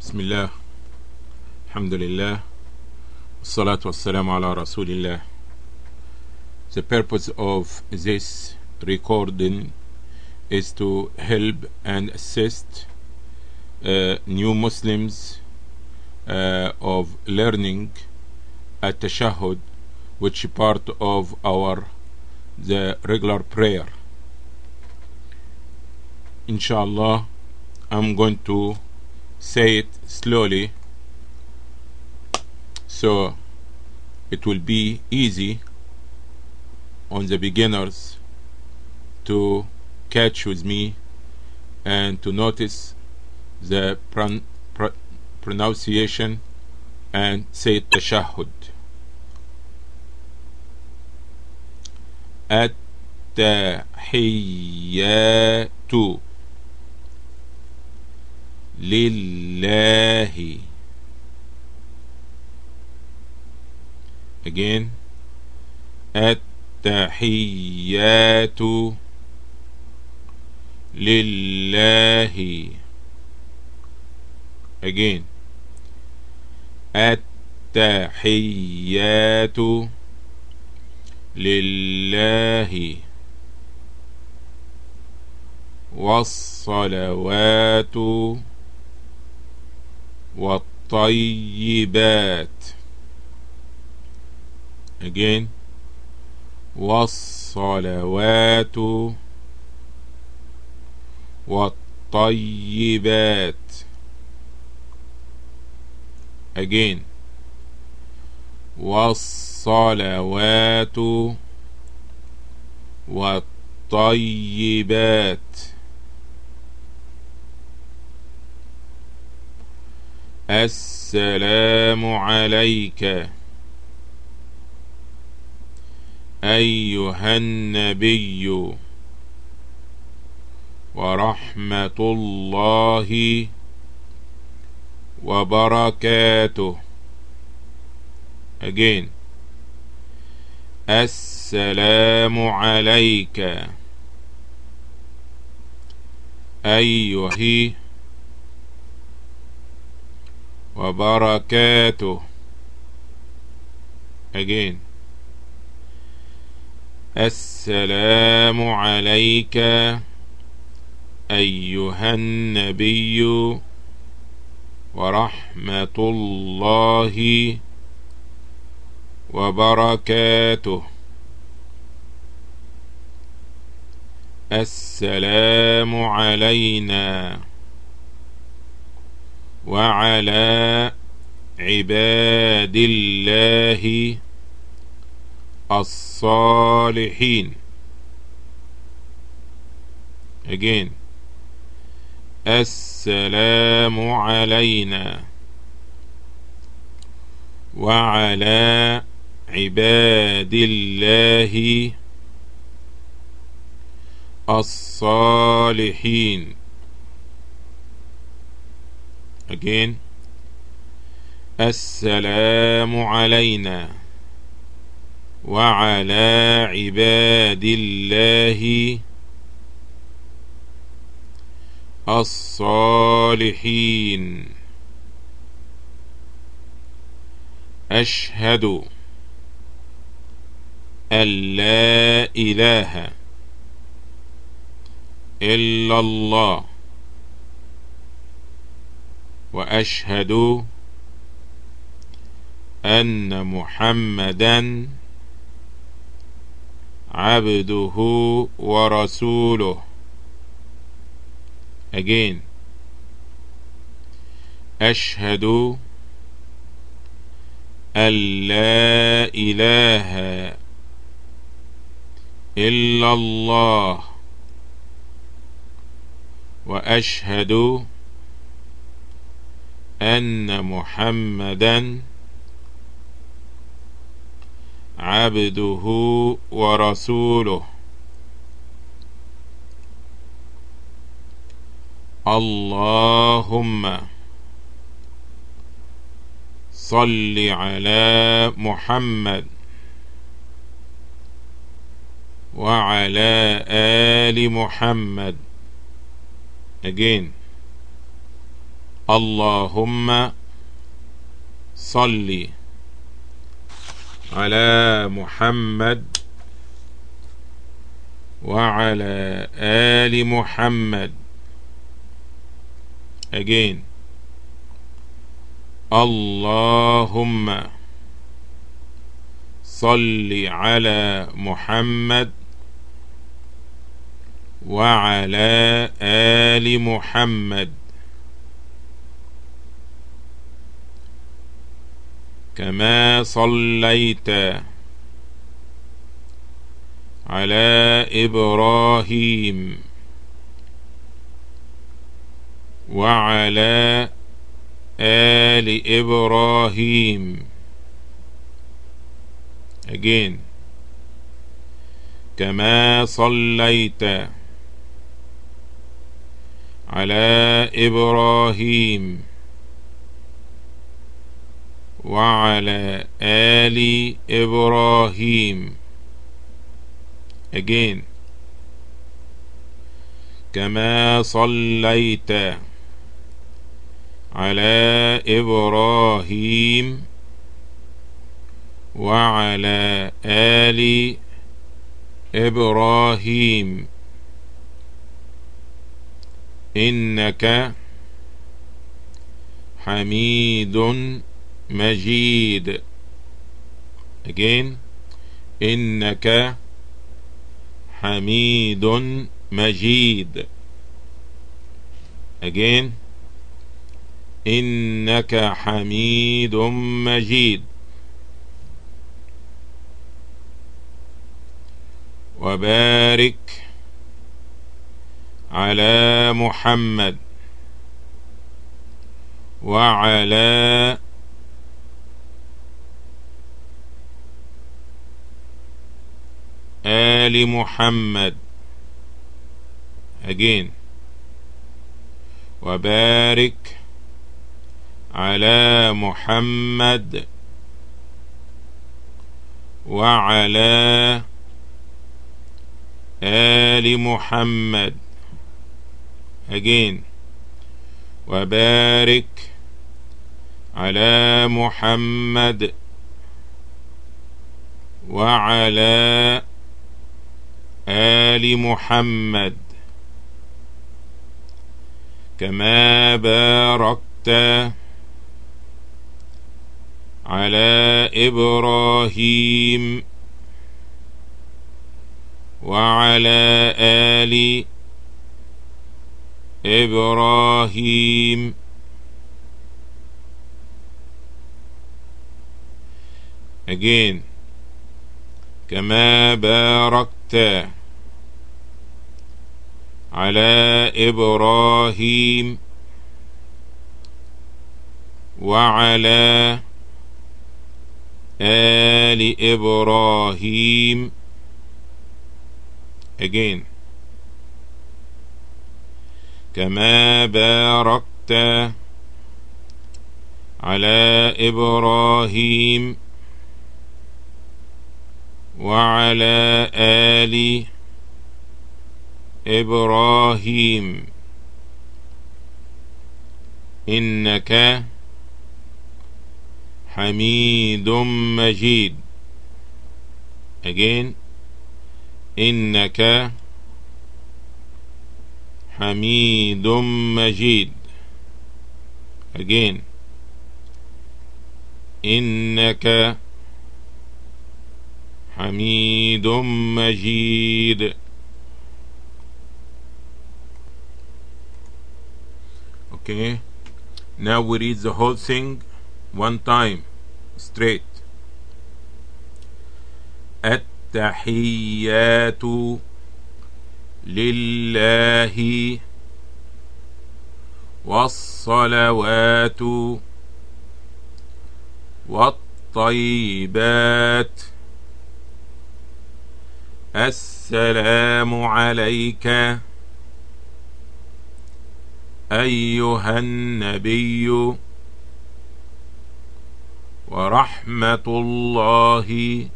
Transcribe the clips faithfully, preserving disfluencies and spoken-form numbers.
بسم الله، الحمد لله، والصلاة والسلام على رسول الله. The purpose of this recording is to help and assist uh, new Muslims uh, of learning at-tashahhud, which is part of our the regular prayer. Inshallah, I'm going to say it slowly so it will be easy on the beginners to catch with me and to notice the pron pr pronunciation and say tashahhud. At-tahiyyatu lillahi. Again, at-tahiyyatu lillahi. Again, at-tahiyyatu lillahi. Was-salawatu wat-tayyibat. Again, was-salawatu wat-tayyibat. Again, was-salawatu wat-tayyibat. Assalamu alayka أيها النبي ورحمة الله وبركاته. Again, السلام عليك أيها وبركاته. Again, السلام عليك أيها النبي ورحمة الله وبركاته. السلام علينا وعلى عباد الله الصالحين. Again, السلام علينا وعلى عباد الله الصالحين. Again, السلام علينا وعلى عباد الله الصالحين. أشهد أن لا إله إلا الله وأشهد أن محمدا عبده ورسوله. Again, أشهد أن لا إله إلا الله وأشهد أن محمدا عبده ورسوله. اللهم صل على محمد وعلى آل محمد. Again, اللهم صل على محمد وعلى آل محمد. again اللهم صل على محمد وعلى آل محمد كما صليت على إبراهيم وعلى آل إبراهيم again كما صليت على إبراهيم وعلى آل إبراهيم again كما صليت على إبراهيم وعلى آل إبراهيم إنك حميد مجيد again إنك حميد مجيد again إنك حميد مجيد. وبارك على محمد وعلى آل محمد again وبارك على محمد وعلى آل محمد again وبارك على محمد وعلى آل محمد كما باركت على إبراهيم وعلى آل إبراهيم again كما باركت على إبراهيم وعلى آل إبراهيم again كما باركت على إبراهيم وعلى آل إبراهيم إنك حميد مجيد again إنك حميد مجيد again إنك حميد مجيد. Okay, now we read the whole thing one time straight. التحيات لله والصلوات والطيبات السلام عليك أيها النبي ورحمة الله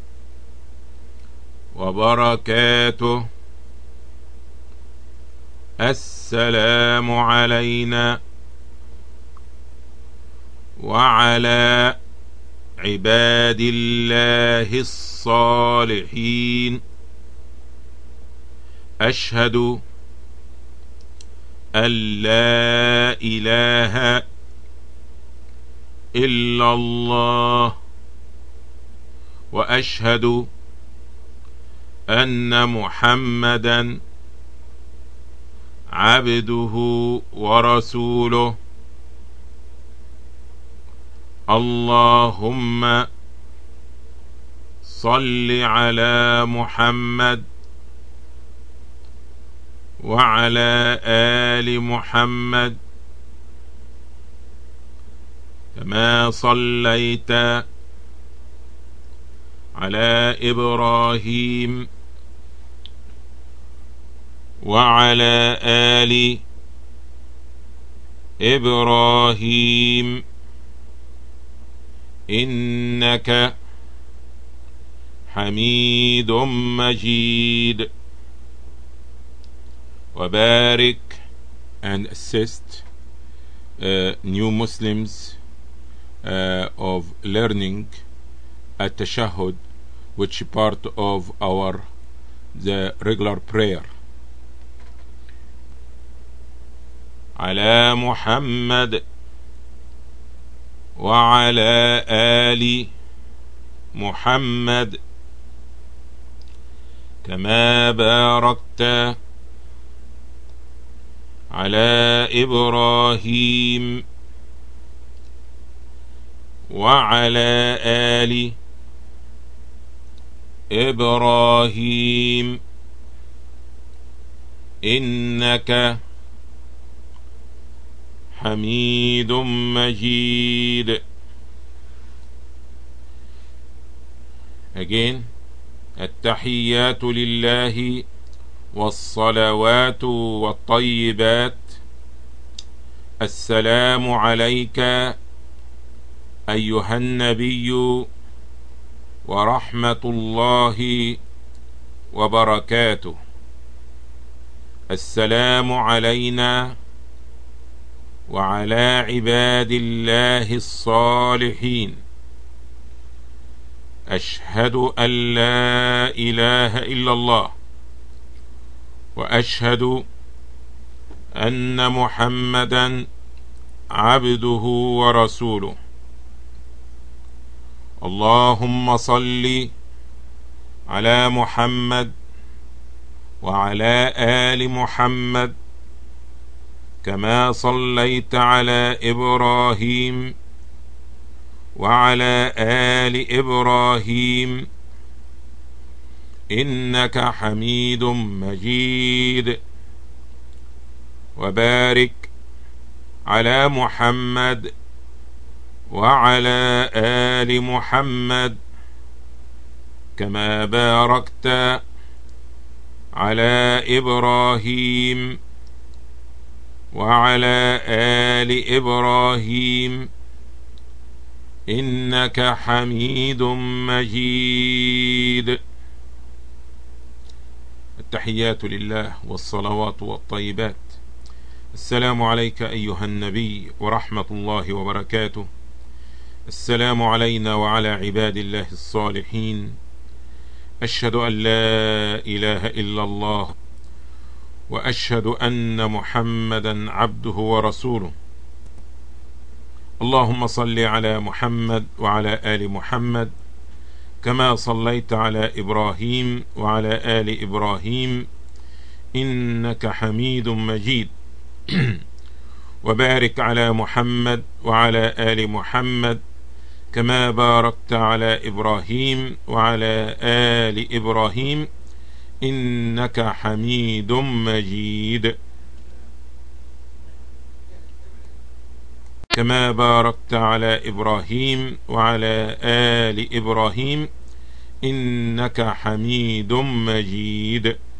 وبركاته. السلام علينا وعلى عباد الله الصالحين. أشهد أن لا إله إلا الله وأشهد أن محمدا عبده ورسوله. اللهم صل على محمد وعلى آل محمد كما صليت على إبراهيم وعلى آل إبراهيم إنك حميد مجيد. وبارك and assist uh, new Muslims uh, of learning at-tashahhud, which is part of our the regular prayer. على محمد وعلى آل محمد كما باركت على إبراهيم وعلى آل إبراهيم إنك حميد مجيد. Again, التحيات لله والصلوات والطيبات. السلام عليك أيها النبي ورحمة الله وبركاته. السلام علينا وعلى عباد الله الصالحين. أشهد أن لا إله إلا الله وأشهد أن محمدا عبده ورسوله. اللهم صل على محمد وعلى آل محمد كما صليت على إبراهيم وعلى آل إبراهيم إنك حميد مجيد. وبارك على محمد وعلى آل محمد كما باركت على إبراهيم وعلى آل إبراهيم إنك حميد مجيد. التحيات لله والصلوات والطيبات. السلام عليك أيها النبي ورحمة الله وبركاته. السلام علينا وعلى عباد الله الصالحين. أشهد أن لا إله إلا الله وأشهد أن محمدا عبده ورسوله. اللهم صل على محمد وعلى آل محمد كما صليت على إبراهيم وعلى آل إبراهيم إنك حميد مجيد. وبارك على محمد وعلى آل محمد كما باركت على إبراهيم وعلى آل إبراهيم إنك حميد مجيد. كما باركت على إبراهيم وعلى آل إبراهيم إنك حميد مجيد.